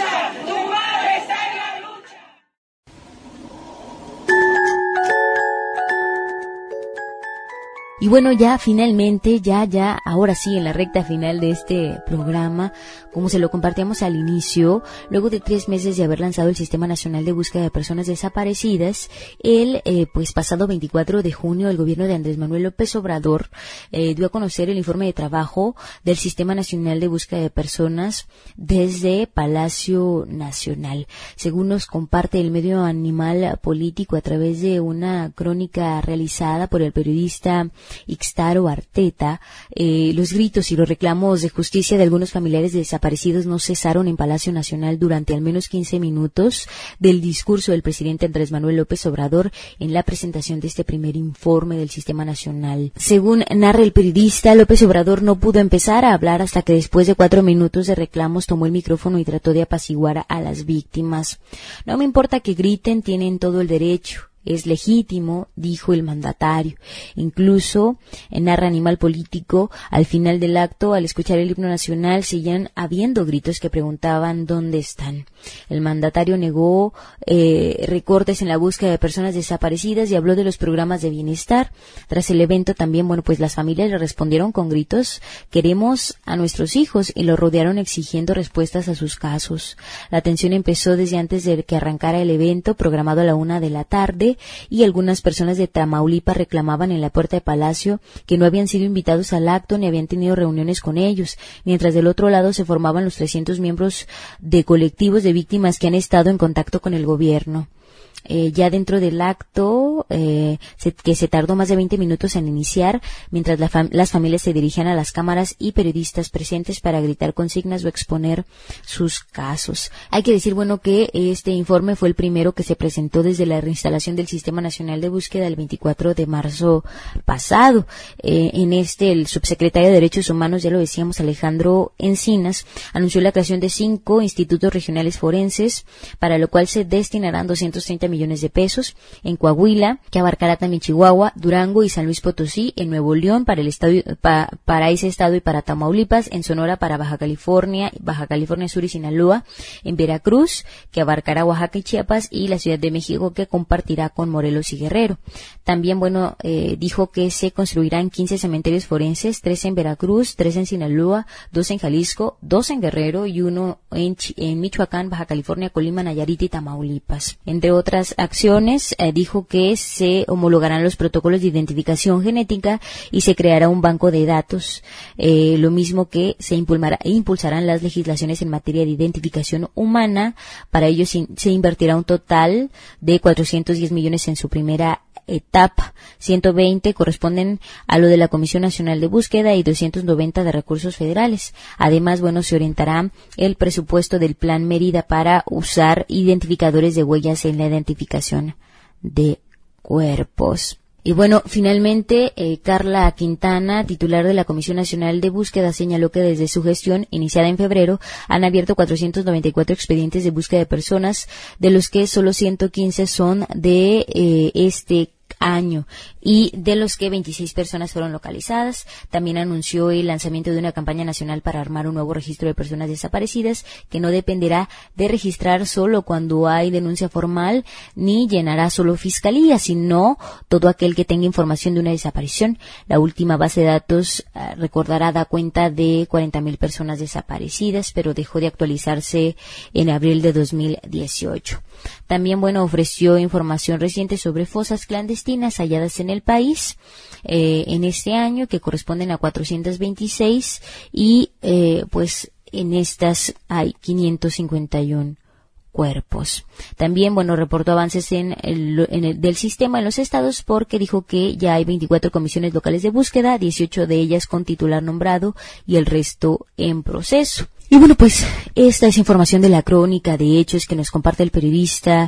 Y bueno, ya finalmente, ya, ya, ahora sí, en la recta final de este programa, como se lo compartíamos al inicio, luego de tres meses de haber lanzado el Sistema Nacional de Búsqueda de Personas Desaparecidas, el, eh, pues pasado veinticuatro de junio, el gobierno de Andrés Manuel López Obrador eh, dio a conocer el informe de trabajo del Sistema Nacional de Búsqueda de Personas desde Palacio Nacional. Según nos comparte el medio Animal Político a través de una crónica realizada por el periodista Ixtaro Arteta, eh, los gritos y los reclamos de justicia de algunos familiares de desaparecidos no cesaron en Palacio Nacional durante al menos quince minutos del discurso del presidente Andrés Manuel López Obrador en la presentación de este primer informe del Sistema Nacional. Según narra el periodista, López Obrador no pudo empezar a hablar hasta que después de cuatro minutos de reclamos tomó el micrófono y trató de apaciguar a las víctimas. No me importa que griten, tienen todo el derecho. Es legítimo, dijo el mandatario. Incluso, en narra Animal Político, al final del acto, al escuchar el himno nacional, seguían habiendo gritos que preguntaban dónde están. El mandatario negó eh, recortes en la búsqueda de personas desaparecidas y habló de los programas de bienestar. Tras el evento también, bueno, pues las familias le respondieron con gritos, queremos a nuestros hijos, y lo rodearon exigiendo respuestas a sus casos. La tensión empezó desde antes de que arrancara el evento, programado a la una de la tarde, y algunas personas de Tamaulipas reclamaban en la puerta de Palacio que no habían sido invitados al acto ni habían tenido reuniones con ellos, mientras del otro lado se formaban los trescientos miembros de colectivos de víctimas que han estado en contacto con el gobierno. Eh, ya dentro del acto, eh, se, que se tardó más de veinte minutos en iniciar, mientras la fam- las familias se dirigían a las cámaras y periodistas presentes para gritar consignas o exponer sus casos. Hay que decir, bueno, que este informe fue el primero que se presentó desde la reinstalación del Sistema Nacional de Búsqueda el veinticuatro de marzo pasado. Eh, en este, el subsecretario de Derechos Humanos, ya lo decíamos, Alejandro Encinas, anunció la creación de cinco institutos regionales forenses, para lo cual se destinarán doscientos treinta millones de pesos en Coahuila, que abarcará también Chihuahua, Durango y San Luis Potosí, en Nuevo León para el estado, pa, para ese estado y para Tamaulipas, en Sonora para Baja California, Baja California Sur y Sinaloa, en Veracruz, que abarcará Oaxaca y Chiapas, y la Ciudad de México, que compartirá con Morelos y Guerrero. También, bueno, eh, dijo que se construirán quince cementerios forenses, tres en Veracruz, tres en Sinaloa, dos en Jalisco, dos en Guerrero y uno en, Ch- en Michoacán, Baja California, Colima, Nayarit y Tamaulipas. Entre otras acciones, eh, dijo que se homologarán los protocolos de identificación genética y se creará un banco de datos, eh, lo mismo que se impulsará, impulsarán las legislaciones en materia de identificación humana. Para ello se, se invertirá un total de cuatrocientos diez millones en su primera etapa, ciento veinte corresponden a lo de la Comisión Nacional de Búsqueda y doscientos noventa de recursos federales. Además, bueno, se orientará el presupuesto del Plan Mérida para usar identificadores de huellas en la identificación de cuerpos. Y bueno, finalmente, eh, Carla Quintana, titular de la Comisión Nacional de Búsqueda, señaló que desde su gestión, iniciada en febrero, han abierto cuatrocientos noventa y cuatro expedientes de búsqueda de personas, de los que solo ciento quince son de eh, este año, y de los que veintiséis personas fueron localizadas. También anunció el lanzamiento de una campaña nacional para armar un nuevo registro de personas desaparecidas, que no dependerá de registrar solo cuando hay denuncia formal, ni llenará solo fiscalía, sino todo aquel que tenga información de una desaparición. La última base de datos, uh, recordará, da cuenta de cuarenta mil personas desaparecidas, pero dejó de actualizarse en abril de dos mil dieciocho. También, bueno, ofreció información reciente sobre fosas clandestinas halladas en el país eh, en este año, que corresponden a cuatrocientos veintiséis, y eh, pues en estas hay quinientos cincuenta y uno cuerpos. También, bueno, reportó avances en el, en el del sistema en los estados, porque dijo que ya hay veinticuatro comisiones locales de búsqueda, dieciocho de ellas con titular nombrado y el resto en proceso. Y bueno, pues esta es información de la crónica de hechos que nos comparte el periodista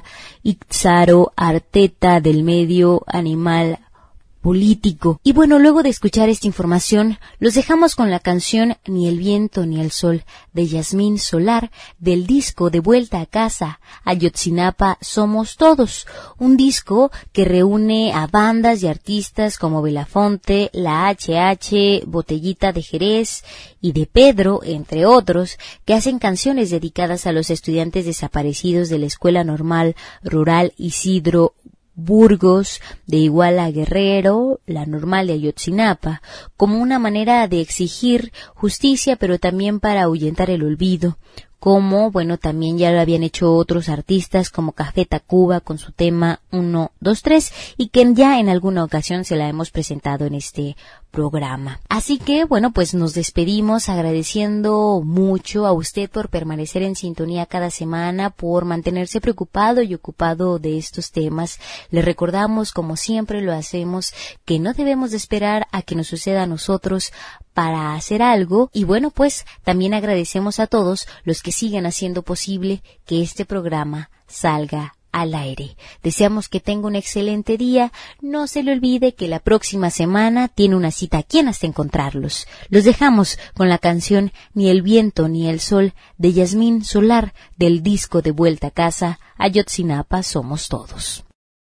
Ixtaro Arteta del medio Animal Político. Y bueno, luego de escuchar esta información, los dejamos con la canción Ni el viento ni el sol de Yasmín Solar, del disco De vuelta a casa, Ayotzinapa somos todos, un disco que reúne a bandas y artistas como Belafonte, La H H, Botellita de Jerez y de Pedro, entre otros, que hacen canciones dedicadas a los estudiantes desaparecidos de la Escuela Normal Rural Isidro Burgos, de Iguala a Guerrero, la normal de Ayotzinapa, como una manera de exigir justicia, pero también para ahuyentar el olvido, como, bueno, también ya lo habían hecho otros artistas como Café Tacuba con su tema uno, dos, tres, y que ya en alguna ocasión se la hemos presentado en este programa. Así que, bueno, pues nos despedimos agradeciendo mucho a usted por permanecer en sintonía cada semana, por mantenerse preocupado y ocupado de estos temas. Le recordamos, como siempre lo hacemos, que no debemos de esperar a que nos suceda a nosotros para hacer algo, y bueno, pues también agradecemos a todos los que siguen haciendo posible que este programa salga al aire. Deseamos que tenga un excelente día. No se le olvide que la próxima semana tiene una cita aquí en Hasta Encontrarlos. Los dejamos con la canción Ni el viento ni el sol de Yasmín Solar del disco De Vuelta a Casa, Ayotzinapa somos todos.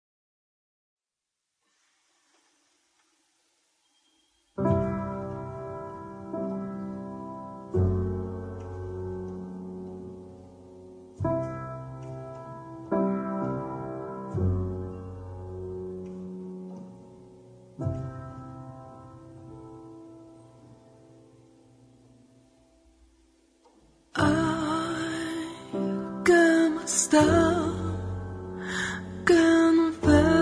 Está que no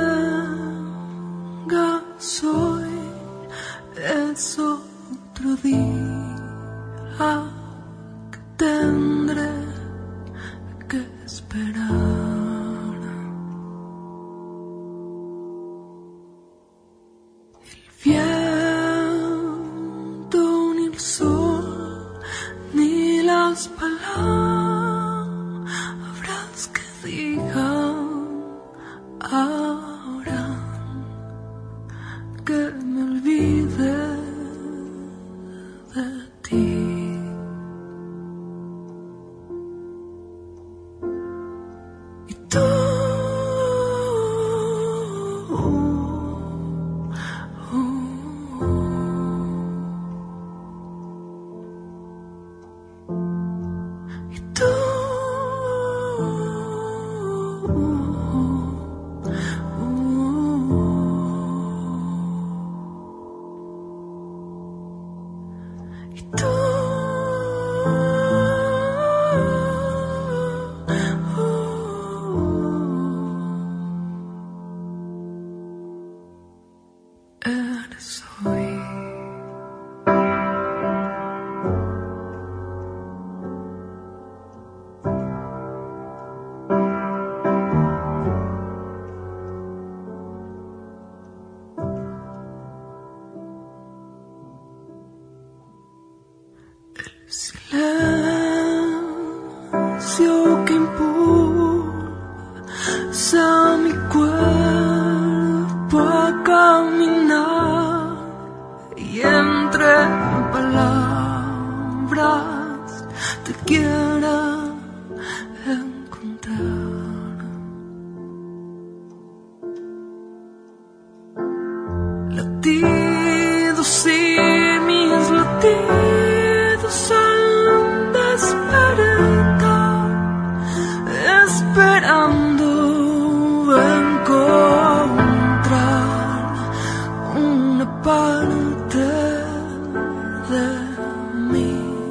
vengas hoy, es otro día que tendré que esperar. El viento, ni el sol, ni las palabras ahora que me olvide de ti. Y tú, uh, uh, y tú. Silencio que impulsa mi cuerpo a caminar, y entre palabras te quiera encontrar. Latidos y mis latidos al despertar, esperando encontrar una parte de mí.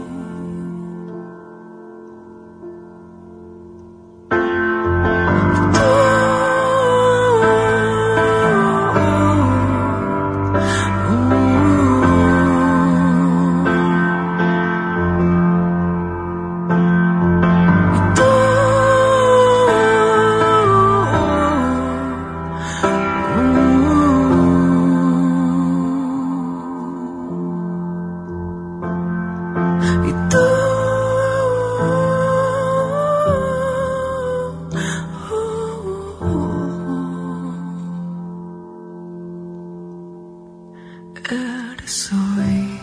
Eres hoy.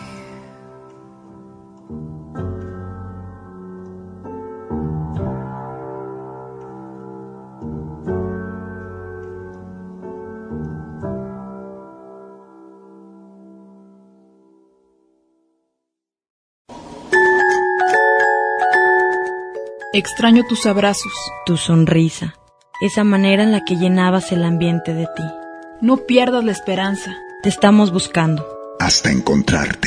Extraño tus abrazos, tu sonrisa, esa manera en la que llenabas el ambiente de ti. No pierdas la esperanza. Te estamos buscando. Hasta encontrarte.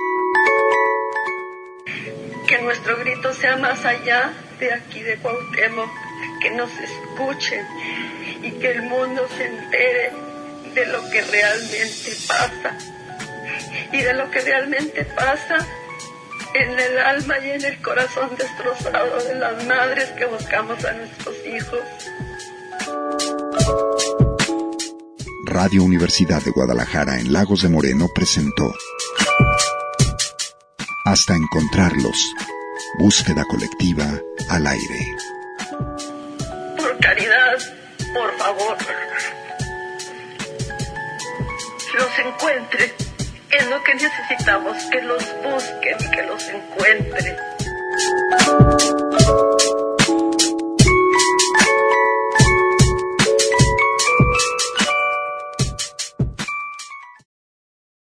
Que nuestro grito sea más allá de aquí de Cuauhtémoc, que nos escuchen y que el mundo se entere de lo que realmente pasa. Y de lo que realmente pasa en el alma y en el corazón destrozado de las madres que buscamos a nuestros hijos. Radio Universidad de Guadalajara en Lagos de Moreno presentó Hasta encontrarlos. Búsqueda colectiva al aire. Por caridad, por favor, los encuentre. Es lo que necesitamos, que los busquen y que los encuentren.